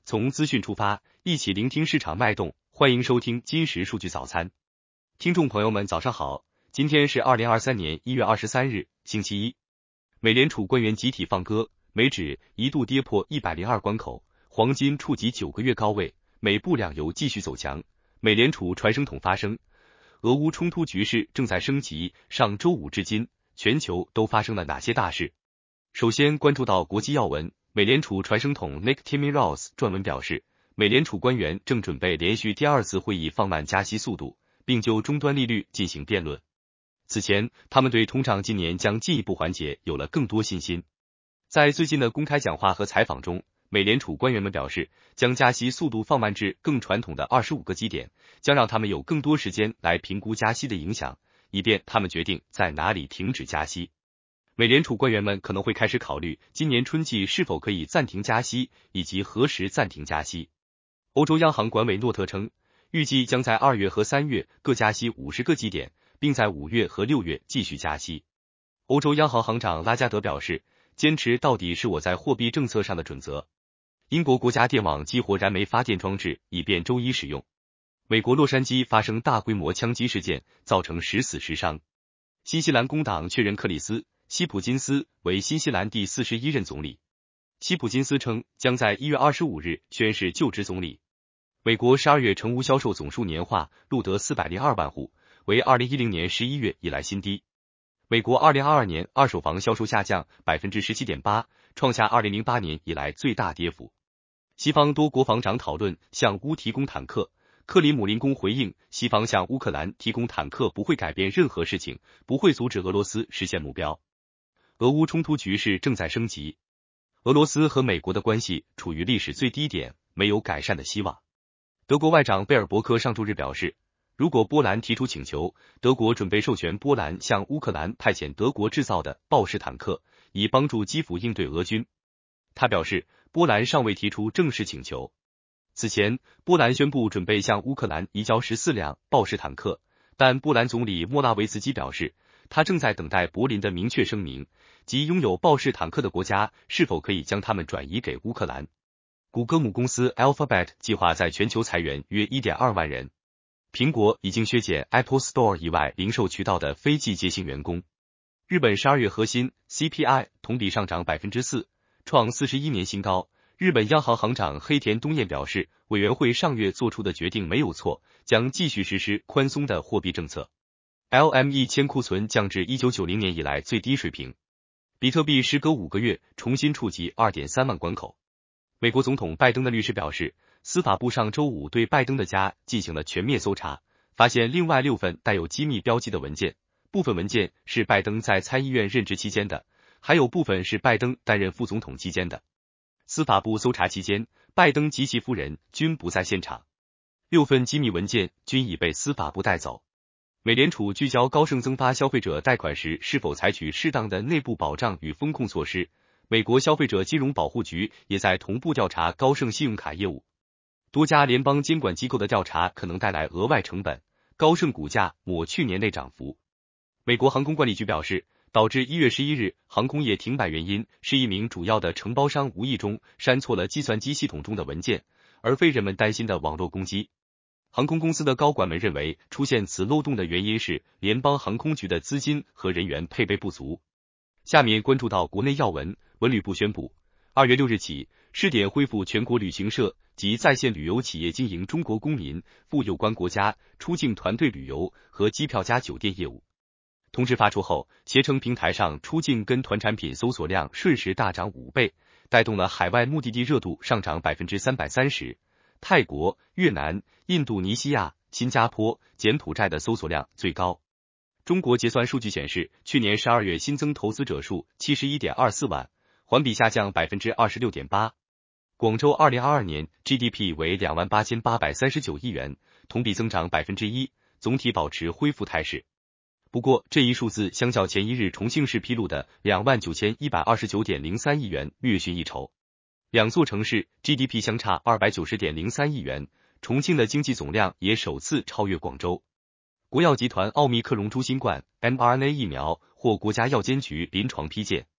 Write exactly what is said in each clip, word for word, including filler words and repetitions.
从资讯出发，一起聆听市场脉动。欢迎收听今时数据早餐。听众朋友们早上好，今天是二零二三年一月二十三日，星期一。美联储官员集体放歌，美指一度跌破一百零二关口，黄金触及九个月高位，美布两油继续走强。美联储传声筒发声，俄乌冲突局势正在升级。上周五至今，全球都发生了哪些大事？首先关注到国际要闻，美联储传声筒 Nick Timiraos 撰文表示，美联储官员正准备连续第二次会议放慢加息速度，并就终端利率进行辩论。此前，他们对通胀今年将进一步缓解有了更多信心。在最近的公开讲话和采访中，美联储官员们表示，将加息速度放慢至更传统的二十五个基点，将让他们有更多时间来评估加息的影响，以便他们决定在哪里停止加息。美联储官员们可能会开始考虑今年春季是否可以暂停加息，以及何时暂停加息。欧洲央行管委诺特称，预计将在二月和三月各加息五十个基点，并在五月和六月继续加息。欧洲央行行长拉加德表示，坚持到底是我在货币政策上的准则。英国国家电网激活燃煤发电装置，以便周一使用。美国洛杉矶发生大规模枪击事件，造成十死十伤。新西兰工党确认克里斯·希普金斯为新西兰第四十一任总理。希普金斯称将在一月二十五日宣誓就职总理。美国十二月成屋销售总数年化录得四百零二万户，为二零一零年十一月以来新低。美国二零二二年二手房销售下降 百分之十七点八， 创下二零零八年以来最大跌幅。西方多国防长讨论向乌提供坦克，克里姆林宫回应，西方向乌克兰提供坦克不会改变任何事情，不会阻止俄罗斯实现目标。俄乌冲突局势正在升级，俄罗斯和美国的关系处于历史最低点，没有改善的希望。德国外长贝尔伯克上周日表示，如果波兰提出请求，德国准备授权波兰向乌克兰派遣德国制造的豹式坦克，以帮助基辅应对俄军。他表示，波兰尚未提出正式请求。此前，波兰宣布准备向乌克兰移交十四辆豹式坦克，但波兰总理莫拉维茨基表示，他正在等待柏林的明确声明，即拥有豹式坦克的国家是否可以将它们转移给乌克兰。谷歌母公司 Alphabet 计划在全球裁员约 一点二万人。苹果已经削减 Apple Store 以外零售渠道的非季节性员工。日本十二月核心 C P I 同比上涨 百分之四， 创四十一年新高。日本央行行长黑田东彦表示，委员会上月做出的决定没有错，将继续实施宽松的货币政策。L M E 铅库存降至一九九零年以来最低水平。比特币时隔五个月重新触及 二点三万关口。美国总统拜登的律师表示，司法部上周五对拜登的家进行了全面搜查，发现另外六份带有机密标记的文件，部分文件是拜登在参议院任职期间的，还有部分是拜登担任副总统期间的。司法部搜查期间，拜登及其夫人均不在现场。六份机密文件均已被司法部带走。美联储聚焦高盛增发消费者贷款时是否采取适当的内部保障与风控措施，美国消费者金融保护局也在同步调查高盛信用卡业务。多家联邦监管机构的调查可能带来额外成本，高盛股价抹去年内涨幅。美国航空管理局表示，导致一月十一日航空业停摆原因是一名主要的承包商无意中删错了计算机系统中的文件，而非人们担心的网络攻击。航空公司的高管们认为，出现此漏洞的原因是联邦航空局的资金和人员配备不足。下面关注到国内要闻，文旅部宣布，二月六日起，试点恢复全国旅行社及在线旅游企业经营中国公民赴有关国家出境团队旅游和机票加酒店业务。通知发出后，携程平台上出境跟团产品搜索量瞬时大涨五倍，带动了海外目的地热度上涨 百分之三百三十。泰国、越南、印度尼西亚、新加坡、柬埔寨的搜索量最高。中国结算数据显示，去年十二月新增投资者数 七十一点二四万，环比下降 百分之二十六点八。广州二零二二年 G D P 为 两万八千八百三十九亿元，同比增长 百分之一， 总体保持恢复态势。不过，这一数字相较前一日重庆市披露的 两万九千一百二十九点零三亿元略逊一筹。两座城市 G D P 相差 二百九十点零三亿元，重庆的经济总量也首次超越广州。国药集团奥密克戎株新冠 M R N A 疫苗获国家药监局临床批件。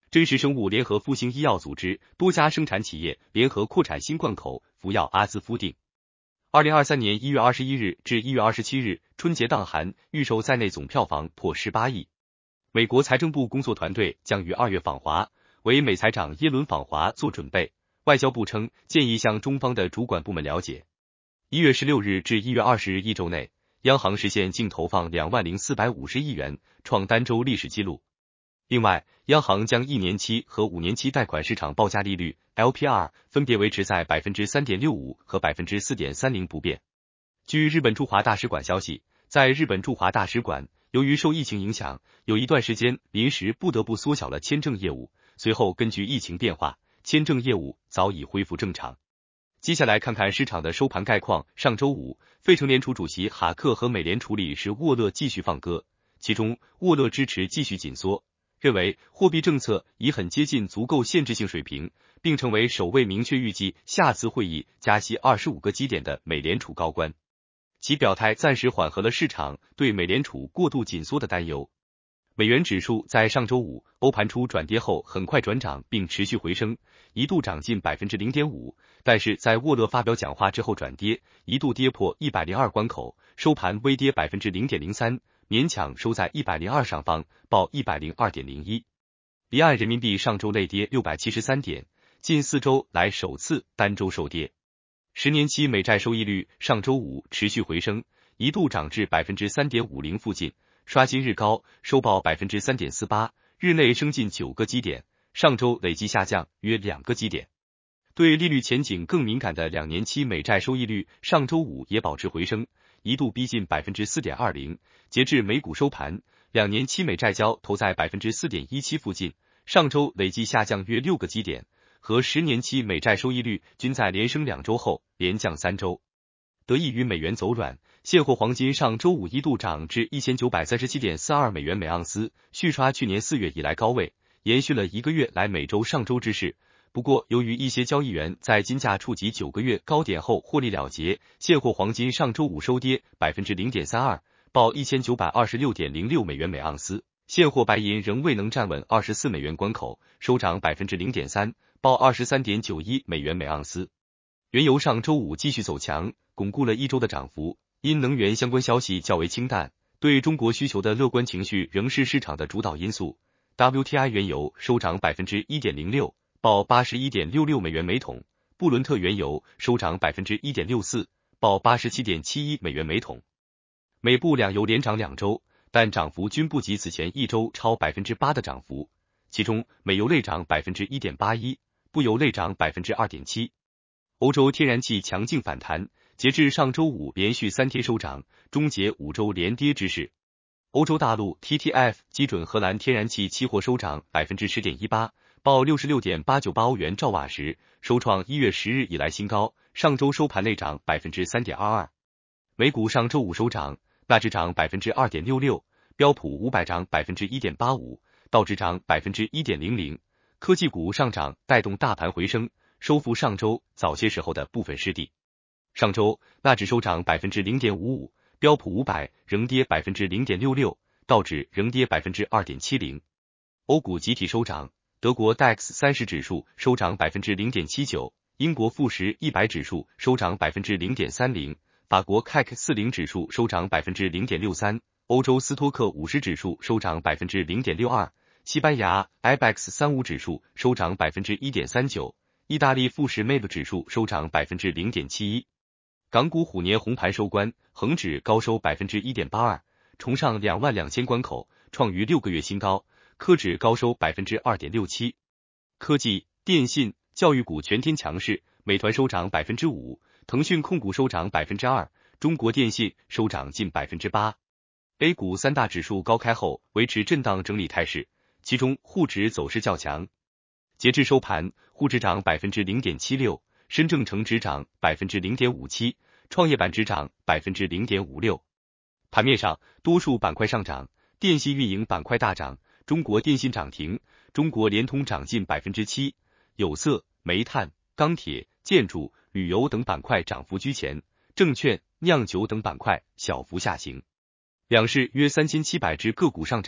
真实生物联合复星医药组织多家生产企业联合扩产新冠口服药阿兹夫定。二零二三年一月二十一日至一月二十七日春节档韩预售在内总票房破十八亿。美国财政部工作团队将于二月访华，为美财长耶伦访华做准备。外交部称建议向中方的主管部门了解。一月十六日至一月二十日一周内，央行实现净投放两万零四百五十亿元，创单周历史纪录。另外，央行将一年期和五年期贷款市场报价利率 L P R 分别维持在 百分之三点六五 和 百分之四点三零 不变。据日本驻华大使馆消息，在日本驻华大使馆，由于受疫情影响，有一段时间临时不得不缩小了签证业务，随后根据疫情变化，签证业务早已恢复正常。接下来看看市场的收盘概况。上周五，费城联储主席哈克和美联储理事沃勒继续放鸽，其中沃勒支持继续紧缩，认为货币政策已很接近足够限制性水平，并成为首位明确预计下次会议加息二十五个基点的美联储高官。其表态暂时缓和了市场对美联储过度紧缩的担忧。美元指数在上周五欧盘初转跌后很快转涨并持续回升，一度涨近 百分之零点五， 但是在沃勒发表讲话之后转跌，一度跌破一百零二关口，收盘微跌 百分之零点零三， 勉强收在一百零二上方，报 一百零二点零一。离岸人民币上周累跌六百七十三点，近四周来首次单周收跌。十年期美债收益率上周五持续回升，一度涨至 百分之三点五零 附近，刷新日高，收报 百分之三点四八， 日内升近九个基点，上周累计下降约两个基点。对利率前景更敏感的两年期美债收益率上周五也保持回升，一度逼近 百分之四点二零， 截至美股收盘，两年期美债交投在 百分之四点一七 附近，上周累计下降约六个基点，和十年期美债收益率均在连升两周后连降三周。得益于美元走软，现货黄金上周五一度涨至 一千九百三十七点四二美元每盎司，续刷去年四月以来高位，延续了一个月来每周上周之势。不过由于一些交易员在金价触及九个月高点后获利了结，现货黄金上周五收跌 百分之零点三二， 报 一千九百二十六点零六美元每盎司。现货白银仍未能站稳二十四美元关口，收涨 百分之零点三， 报 二十三点九一美元每盎司。原油上周五继续走强，巩固了一周的涨幅，因能源相关消息较为清淡，对中国需求的乐观情绪仍是市场的主导因素。W T I 原油收涨 百分之一点零六， 报 八十一点六六美元每桶，布伦特原油收涨 百分之一点六四， 报 八十七点七一美元每桶。美布两油连涨两周，但涨幅均不及此前一周超 百分之八 的涨幅，其中美油类涨 百分之一点八一， 布油类涨 百分之二点七。欧洲天然气强劲反弹，截至上周五连续三天收涨，终结五周连跌之势。欧洲大陆 T T F 基准荷兰天然气期货收涨 百分之十点一八， 报 六十六点八九八欧元兆瓦时，收创一月十日以来新高，上周收盘内涨 百分之三点二二。美股上周五收涨，纳指涨 百分之二点六六， 标普五百涨 百分之一点八五， 道指涨 百分之一点零零， 科技股上涨带动大盘回升，收复上周早些时候的部分失地。上周纳指收涨 百分之零点五五， 标普五百仍跌 百分之零点六六， 道指仍跌 百分之二点七零。欧股集体收涨，德国 D A X 三十 指数收涨 百分之零点七九， 英国富时一百指数收涨 百分之零点三零， 法国 C A C 四十 指数收涨 百分之零点六三， 欧洲斯托克五十指数收涨 百分之零点六二， 西班牙 I B E X 三十五 指数收涨 百分之一点三九， 意大利富时 M A B 指数收涨 百分之零点七一。港股虎年红盘收官，恒指高收 百分之一点八二， 重上两万两千关口，创逾六个月新高，科指高收 百分之二点六七。科技、电信、教育股全天强势，美团收涨 百分之五， 腾讯控股收涨 百分之二， 中国电信收涨近 百分之八。A 股三大指数高开后维持震荡整理态势，其中沪指走势较强。截至收盘，沪指涨 百分之零点七六，深证成指涨 百分之零点五七， 创业板指涨 百分之零点五六。盘面上，多数板块上涨，电信运营板块大涨，中国电信涨停，中国联通涨近 百分之七， 有色、煤炭、钢铁、建筑、旅游等板块涨幅居前，证券、酿酒等板块小幅下行。两市约三千七百只个股上涨，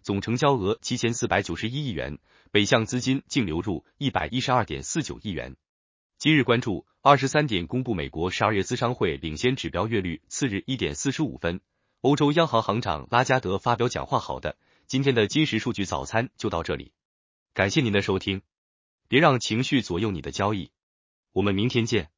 总成交额七千四百九十一亿元，北向资金净流入一百一十二点四九亿元。今日关注二十三点公布美国十二月资商会领先指标月率，次日一点四十五分，欧洲央行行长拉加德发表讲话。好的，今天的金石数据早餐就到这里，感谢您的收听，别让情绪左右你的交易，我们明天见。